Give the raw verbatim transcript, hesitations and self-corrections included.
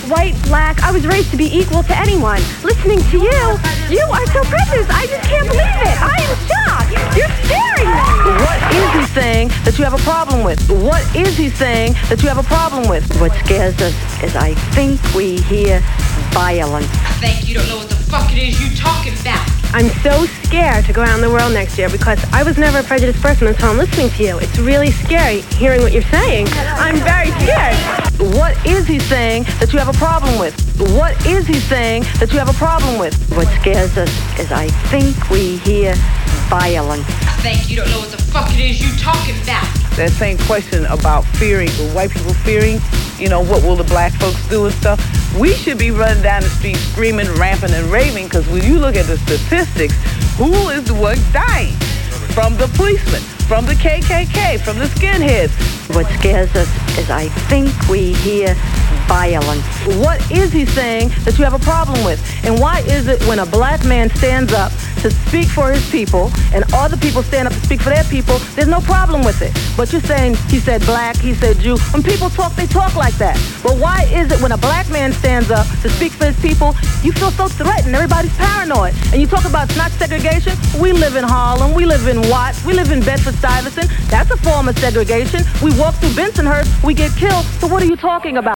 white, black. I was raised to be equal to anyone. Listening to you, you are so prejudiced. I just can't believe it. I am shocked. You're scaring me. What is he saying that you have a problem with? What is he saying that you have a problem with? What scares us is I think we hear violence. I think you don't know what the fuck it is you talking about. I'm so scared to go out in the world next year because I was never a prejudiced person until I'm listening to you. It's really scary hearing what you're saying. I'm very scared. What is he saying that you have a problem with? What is he saying that you have a problem with? What scares us is I think we hear violence. I think you don't know what the fuck it is you talking about. That same question about fearing, white people fearing, you know, what will the black folks do and stuff. We should be running down the street screaming, ramping, and raving, because when you look at the statistics, who is the one dying? From the policemen, from the K K K, from the skinheads. What scares us is I think we hear violence. What is he saying that you have a problem with? And why is it when a black man stands up to speak for his people and other people stand up to speak for their people, there's no problem with it? But you're saying he said black, he said Jew. When people talk, they talk like that. But why is it when a black man stands up to speak for his people, you feel so threatened, everybody's paranoid? And you talk about it's not segregation. We live in Harlem, we live in Watts, we live in Bedford-Stuyvesant. That's a form of segregation. We walk through Bensonhurst, we get killed. So what are you talking about?